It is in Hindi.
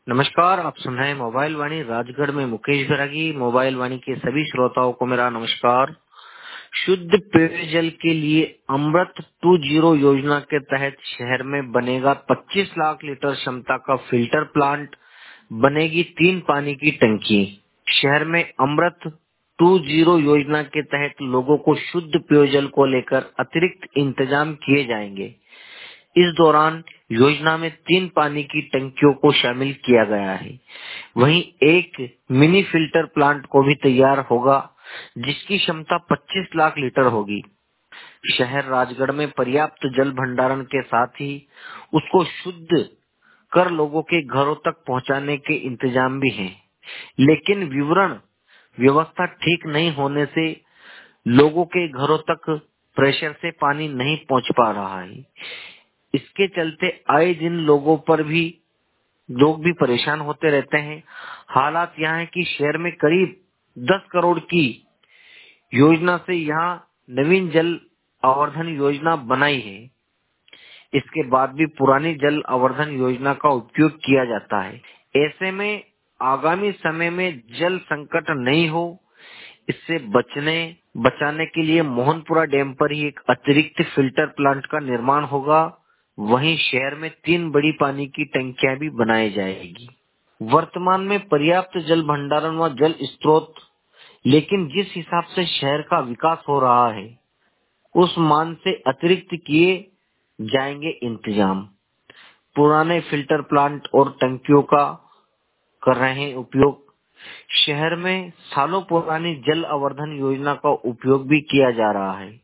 नमस्कार, आप सुन रहे हैं मोबाइल वाणी राजगढ़ में मुकेश बैरागी। मोबाइल वाणी के सभी श्रोताओं को मेरा नमस्कार। शुद्ध पेयजल के लिए अमृत 2.0 योजना के तहत शहर में बनेगा 25 लाख लीटर क्षमता का फिल्टर प्लांट, बनेगी 3 पानी की टंकी। शहर में अमृत 2.0 योजना के तहत लोगों को शुद्ध पेयजल को लेकर अतिरिक्त इंतजाम किए जाएंगे। इस दौरान योजना में 3 पानी की टंकियों को शामिल किया गया है। वहीं एक मिनी फिल्टर प्लांट को भी तैयार होगा, जिसकी क्षमता 25 लाख लीटर होगी। शहर राजगढ़ में पर्याप्त जल भंडारण के साथ ही उसको शुद्ध कर लोगों के घरों तक पहुंचाने के इंतजाम भी हैं। लेकिन विवरण व्यवस्था ठीक नहीं होने से लोगों के घरों तक प्रेशर से पानी नहीं पहुंच पा रहा है। इसके चलते आए दिन लोग भी परेशान होते रहते हैं। हालात यहाँ है कि शहर में करीब 10 करोड़ की योजना से यहाँ नवीन जल आवर्धन योजना बनाई है। इसके बाद भी पुरानी जल आवर्धन योजना का उपयोग किया जाता है। ऐसे में आगामी समय में जल संकट नहीं हो, इससे बचाने के लिए मोहनपुरा डैम पर ही एक अतिरिक्त फिल्टर प्लांट का निर्माण होगा। वहीं शहर में 3 बड़ी पानी की टंकियां भी बनाई जाएगी। वर्तमान में पर्याप्त जल भंडारण व जल स्रोत, लेकिन जिस हिसाब से शहर का विकास हो रहा है, उस मान से अतिरिक्त किए जाएंगे इंतजाम। पुराने फिल्टर प्लांट और टंकियों का कर रहे हैं उपयोग। शहर में सालों पुरानी जल आवर्धन योजना का उपयोग भी किया जा रहा है।